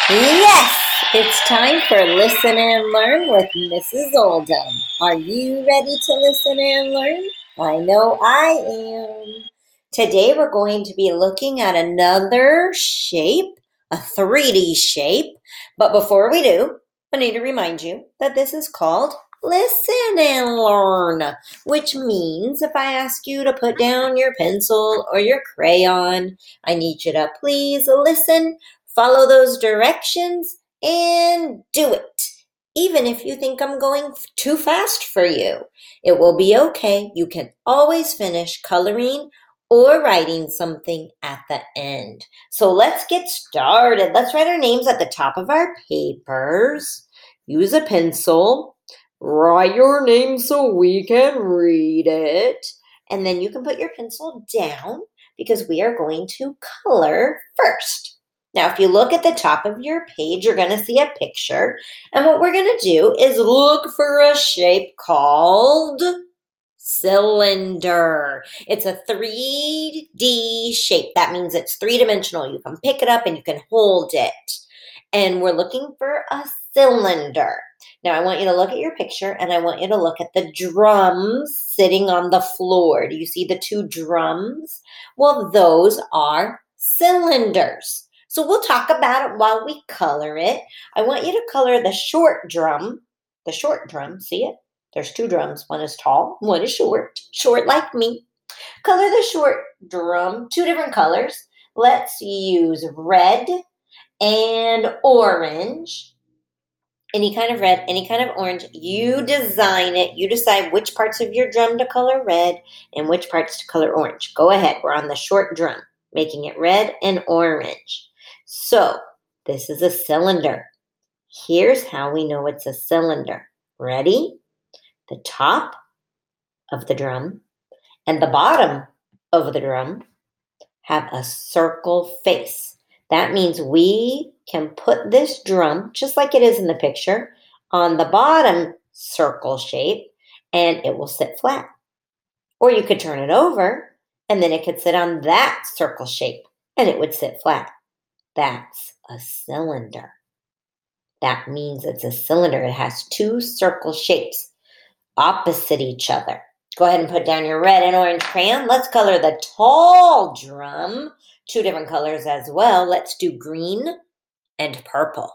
Yes, it's time for Listen and Learn with Mrs. Oldham. Are you ready to listen and learn? I know I am. Today we're going to be looking at another shape, a 3D shape. But before we do, I need to remind you that this is called Listen and Learn, which means if I ask you to put down your pencil or your crayon, I need you to please listen, follow those directions, and do it. Even if you think I'm going too fast for you, it will be okay. You can always finish coloring or writing something at the end. So let's get started. Let's write our names at the top of our papers. Use a pencil. Write your name so we can read it. And then you can put your pencil down because we are going to color first. Now, if you look at the top of your page, you're going to see a picture. And what we're going to do is look for a shape called cylinder. It's a 3D shape. That means it's three-dimensional. You can pick it up and you can hold it. And we're looking for a cylinder. Now, I want you to look at your picture and I want you to look at the drums sitting on the floor. Do you see the two drums? Well, those are cylinders. So we'll talk about it while we color it. I want you to color the short drum. The short drum, see it? There's two drums. One is tall, one is short. Short like me. Color the short drum, two different colors. Let's use red and orange. Any kind of red, any kind of orange. You design it. You decide which parts of your drum to color red and which parts to color orange. Go ahead. We're on the short drum, making it red and orange. So this is a cylinder. Here's how we know it's a cylinder. Ready? The top of the drum and the bottom of the drum have a circle face. That means we can put this drum, just like it is in the picture, on the bottom circle shape and it will sit flat. Or you could turn it over and then it could sit on that circle shape and it would sit flat. That's a cylinder. That means it's a cylinder. It has two circle shapes opposite each other. Go ahead and put down your red and orange crayon. Let's color the tall drum. Two different colors as well. Let's do green and purple.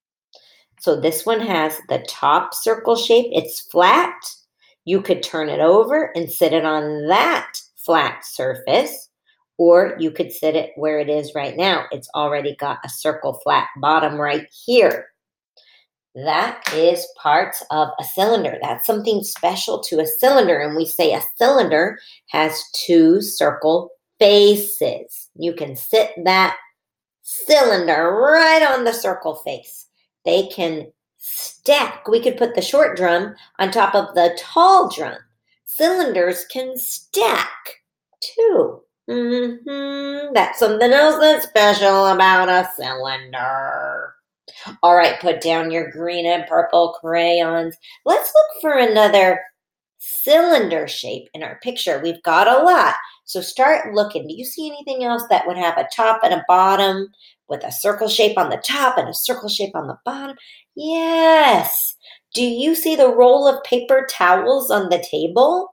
So this one has the top circle shape. It's flat. You could turn it over and sit it on that flat surface, or you could sit it where it is right now. It's already got a circle flat bottom right here. That is parts of a cylinder. That's something special to a cylinder. And we say a cylinder has two circle faces. You can sit that cylinder right on the circle face. They can stack. We could put the short drum on top of the tall drum. Cylinders can stack too. That's something else that's special about a cylinder. All right, put down your green and purple crayons. Let's look for another cylinder shape in our picture. We've got a lot. So start looking. Do you see anything else that would have a top and a bottom with a circle shape on the top and a circle shape on the bottom? Yes. Do you see the roll of paper towels on the table?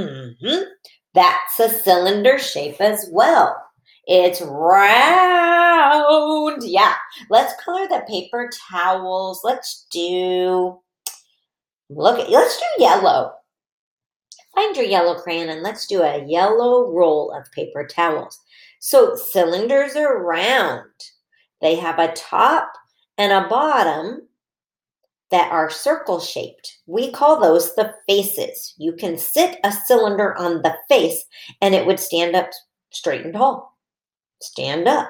That's a cylinder shape as well. It's round. Yeah. Let's color the paper towels. Let's do yellow. Find your yellow crayon and let's do a yellow roll of paper towels. So cylinders are round. They have a top and a bottom that are circle shaped. We call those the faces. You can sit a cylinder on the face and it would stand up straight and tall. Stand up.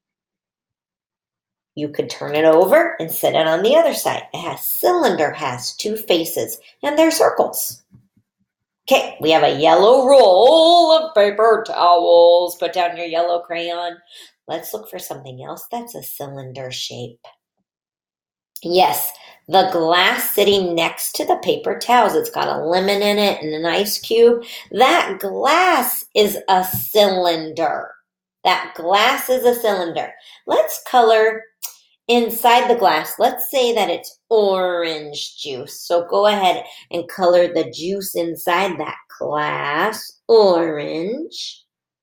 You could turn it over and sit it on the other side. Cylinder has two faces and they're circles. Okay, we have a yellow roll of paper towels. Put down your yellow crayon. Let's look for something else that's a cylinder shape. Yes, the glass sitting next to the paper towels. It's got a lemon in it and an ice cube. That glass is a cylinder. That glass is a cylinder. Let's color inside the glass, let's say that it's orange juice. So go ahead and color the juice inside that glass orange.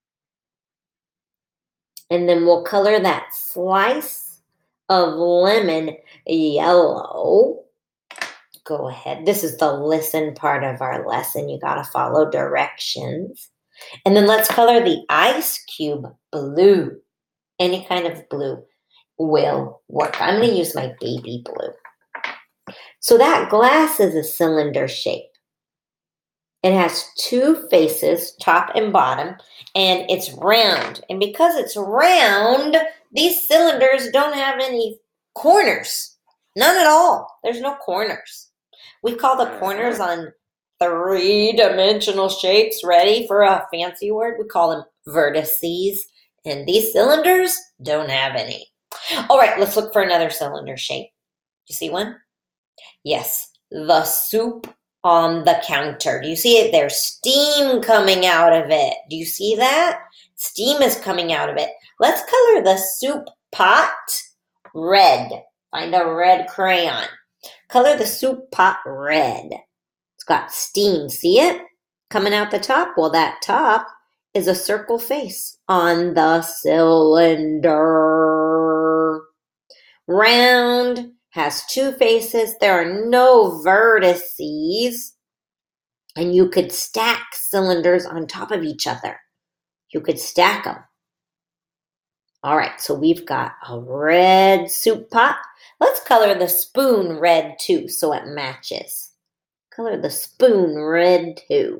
And then we'll color that slice of lemon yellow. Go ahead. This is the listen part of our lesson. You got to follow directions. And then let's color the ice cube blue. Any kind of blue will work. I'm going to use my baby blue. So that glass is a cylinder shape. It has two faces, top and bottom, and it's round. And because it's round, these cylinders don't have any corners. None at all. There's no corners. We call the corners on three-dimensional shapes, ready for a fancy word? We call them vertices. And these cylinders don't have any. All right, let's look for another cylinder shape. Do you see one? Yes, the soup on the counter. Do you see it? There's steam coming out of it. Do you see that? Steam is coming out of it. Let's color the soup pot red. Find a red crayon. Color the soup pot red. It's got steam. See it? Coming out the top. Well, that top is a circle face on the cylinder. Round, has two faces. There are no vertices. And you could stack cylinders on top of each other. You could stack them. All right, so we've got a red soup pot. Let's color the spoon red too so it matches. Color the spoon red too.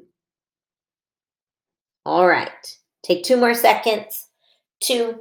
All right, take 2 more seconds. 2,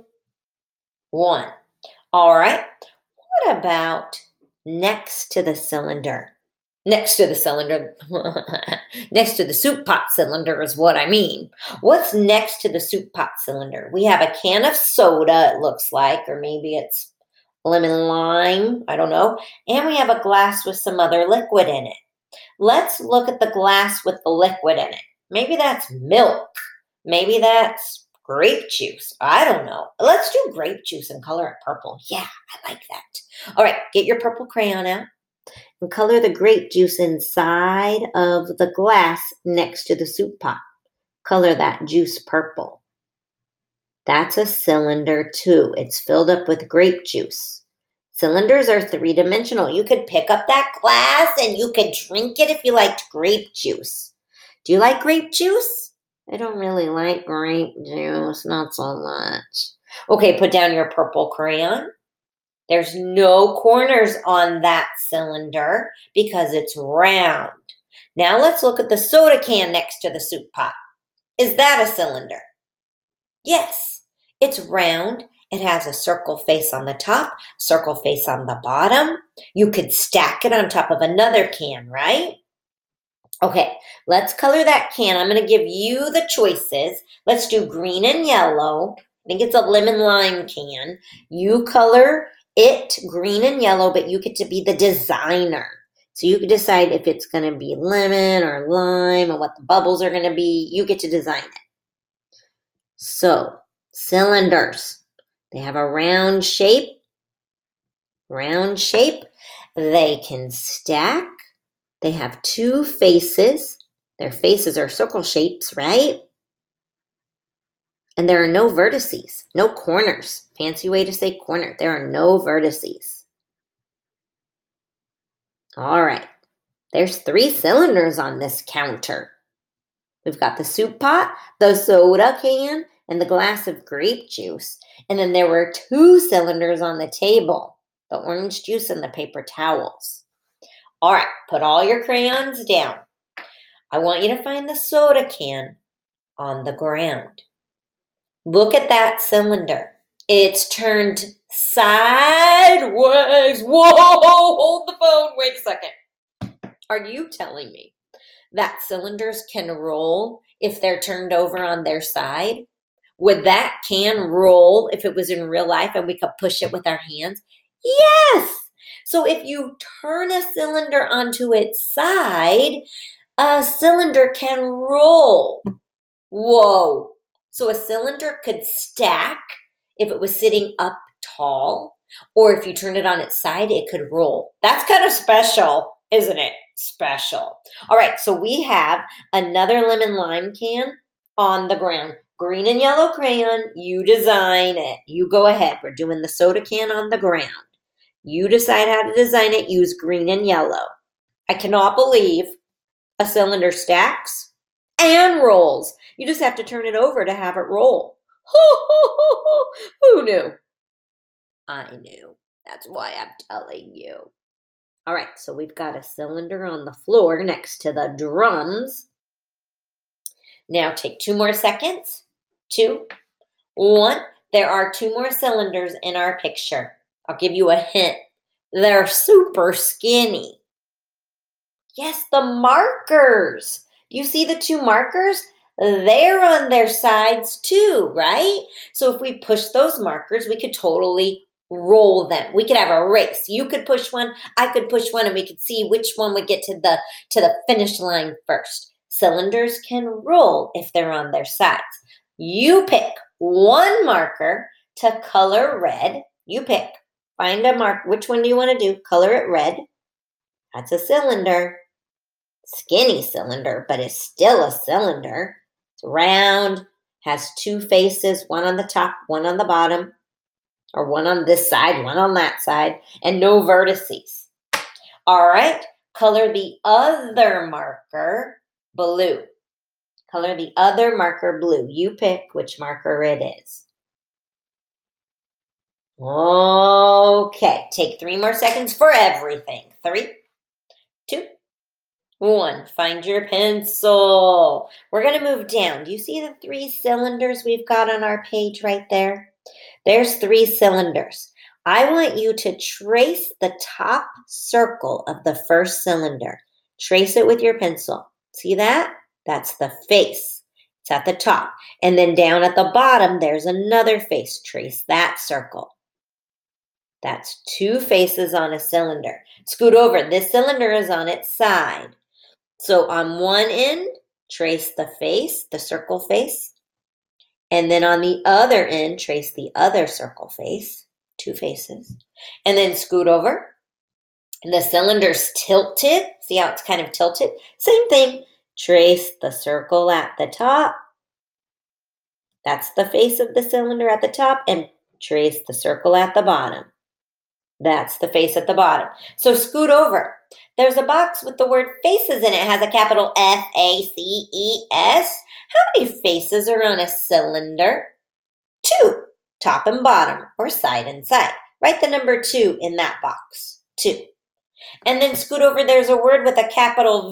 1. All right, what about next to the cylinder? Next to the cylinder, next to the soup pot cylinder is what I mean. What's next to the soup pot cylinder? We have a can of soda, it looks like, or maybe it's lemon lime, I don't know. And we have a glass with some other liquid in it. Let's look at the glass with the liquid in it. Maybe that's milk. Maybe that's grape juice. I don't know. Let's do grape juice and color it purple. Yeah, I like that. All right, get your purple crayon out and color the grape juice inside of the glass next to the soup pot. Color that juice purple. That's a cylinder too. It's filled up with grape juice. Cylinders are three-dimensional. You could pick up that glass and you could drink it if you liked grape juice. Do you like grape juice? I don't really like grape juice, not so much. Okay, put down your purple crayon. There's no corners on that cylinder because it's round. Now let's look at the soda can next to the soup pot. Is that a cylinder? Yes, it's round. It has a circle face on the top, circle face on the bottom. You could stack it on top of another can, right? Okay, let's color that can. I'm going to give you the choices. Let's do green and yellow. I think it's a lemon lime can. You color it green and yellow, but you get to be the designer. So you can decide if it's going to be lemon or lime or what the bubbles are going to be. You get to design it. So, cylinders. They have a round shape. Round shape. They can stack. They have two faces. Their faces are circle shapes, right? And there are no vertices, no corners. Fancy way to say corner. There are no vertices. All right. There's 3 cylinders on this counter. We've got the soup pot, the soda can, and the glass of grape juice. And then there were 2 cylinders on the table, the orange juice and the paper towels. All right, put all your crayons down. I want you to find the soda can on the ground. Look at that cylinder. It's turned sideways. Whoa, hold the phone. Wait a second. Are you telling me that cylinders can roll if they're turned over on their side? Would that can roll if it was in real life and we could push it with our hands? Yes. So if you turn a cylinder onto its side, a cylinder can roll. Whoa. So a cylinder could stack if it was sitting up tall, Or if you turn it on its side, it could roll. That's kind of special, isn't it? Special. All right, so we have another lemon lime can on the ground. Green and yellow crayon, you design it. You go ahead. We're doing the soda can on the ground. You decide how to design it. Use green and yellow. I cannot believe a cylinder stacks and rolls. You just have to turn it over to have it roll. Who knew? I knew. That's why I'm telling you. All right, so we've got a cylinder on the floor next to the drums. Now take 2 more seconds. 2, 1. There are 2 more cylinders in our picture. I'll give you a hint. They're super skinny. Yes, the markers. You see the 2 markers? They're on their sides too, right? So if we push those markers, we could totally roll them. We could have a race. You could push one, I could push one, and we could see which one would get to the finish line first. Cylinders can roll if they're on their sides. You pick one marker to color red. You pick. Find a mark. Which one do you want to do? Color it red. That's a cylinder. Skinny cylinder, but it's still a cylinder. It's round, has 2 faces, one on the top, one on the bottom, or one on this side, one on that side, and no vertices. All right, color the other marker blue. Color the other marker blue. You pick which marker it is. Okay, take 3 more seconds for everything. 3, 2, 1. Find your pencil. We're going to move down. Do you see the 3 cylinders we've got on our page right there? There's 3 cylinders. I want you to trace the top circle of the first cylinder. Trace it with your pencil. See that? That's the face. It's at the top. And then down at the bottom, there's another face. Trace that circle. That's 2 faces on a cylinder. Scoot over. This cylinder is on its side. So on one end, trace the face, the circle face. And then on the other end, trace the other circle face, 2 faces. And then scoot over. And the cylinder's tilted. See how it's kind of tilted? Same thing. Trace the circle at the top. That's the face of the cylinder at the top. And trace the circle at the bottom. That's the face at the bottom. So scoot over. There's a box with the word faces in it. It has a capital F-A-C-E-S. How many faces are on a cylinder? 2, top and bottom, or side and side. Write the number 2 in that box. 2. And then scoot over. There's a word with a capital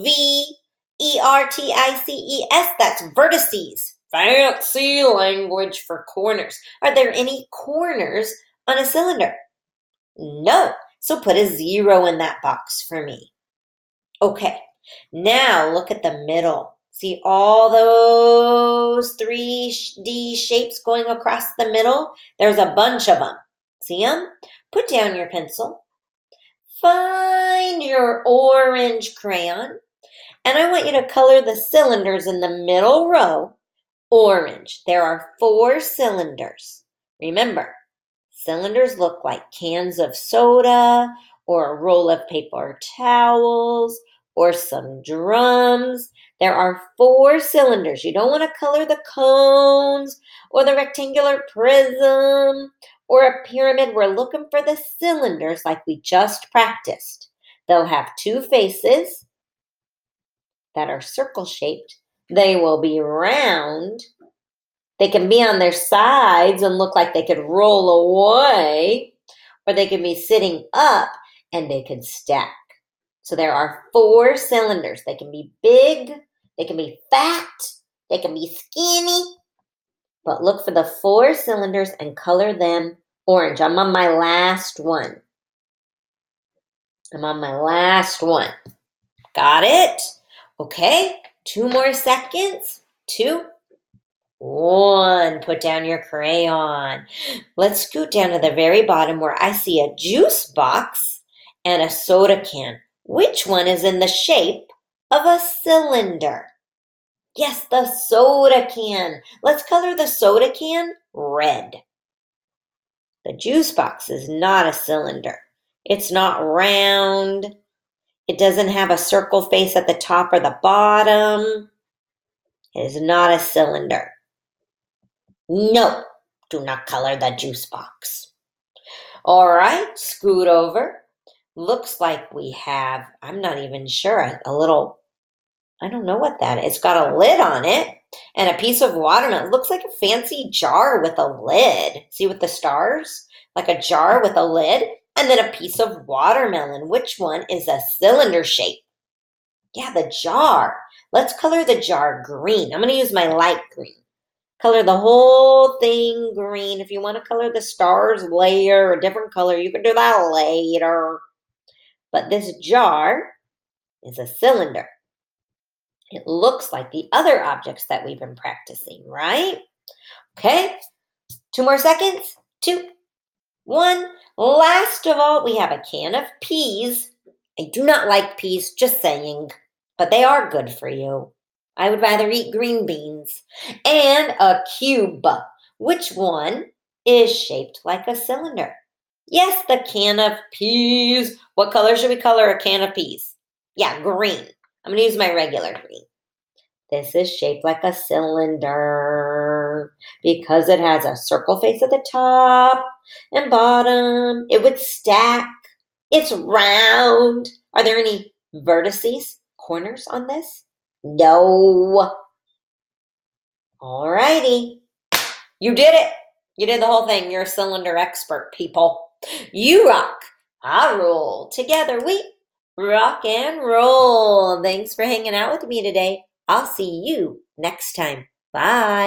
V-E-R-T-I-C-E-S. That's vertices. Fancy language for corners. Are there any corners on a cylinder? No. So put a 0 in that box for me. Okay. Now look at the middle. See all those 3D shapes going across the middle? There's a bunch of them. See them? Put down your pencil. Find your orange crayon. And I want you to color the cylinders in the middle row orange. There are 4 cylinders. Remember, cylinders look like cans of soda or a roll of paper towels or some drums. There are 4 cylinders. You don't want to color the cones or the rectangular prism or a pyramid. We're looking for the cylinders like we just practiced. They'll have 2 faces that are circle-shaped. They will be round. They can be on their sides and look like they could roll away, or they can be sitting up and they can stack. So there are 4 cylinders. They can be big, they can be fat, they can be skinny, but look for the 4 cylinders and color them orange. I'm on my last one. Got it? Okay, 2 more seconds. 2, 1. Put down your crayon. Let's scoot down to the very bottom where I see a juice box and a soda can. Which one is in the shape of a cylinder? Yes, the soda can. Let's color the soda can red. The juice box is not a cylinder. It's not round. It doesn't have a circle face at the top or the bottom. It is not a cylinder. No, do not color the juice box. All right, scoot over. Looks like we have, I'm not even sure, a little, I don't know what that is. It's got a lid on it and a piece of watermelon. It looks like a fancy jar with a lid. See with the stars? Like a jar with a lid and then a piece of watermelon. Which one is a cylinder shape? Yeah, the jar. Let's color the jar green. I'm going to use my light green. Color the whole thing green. If you want to color the stars later, a different color, you can do that later. But this jar is a cylinder. It looks like the other objects that we've been practicing, right? Okay, 2 more seconds. 2, 1. Last of all, we have a can of peas. I do not like peas, just saying, but they are good for you. I would rather eat green beans. And a cube. Which one is shaped like a cylinder? Yes, the can of peas. What color should we color a can of peas? Yeah, green. I'm going to use my regular green. This is shaped like a cylinder because it has a circle face at the top and bottom. It would stack. It's round. Are there any vertices, corners on this? No. All righty. You did it. You did the whole thing. You're a cylinder expert, people. You rock. I roll. Together we rock and roll. Thanks for hanging out with me today. I'll see you next time. Bye.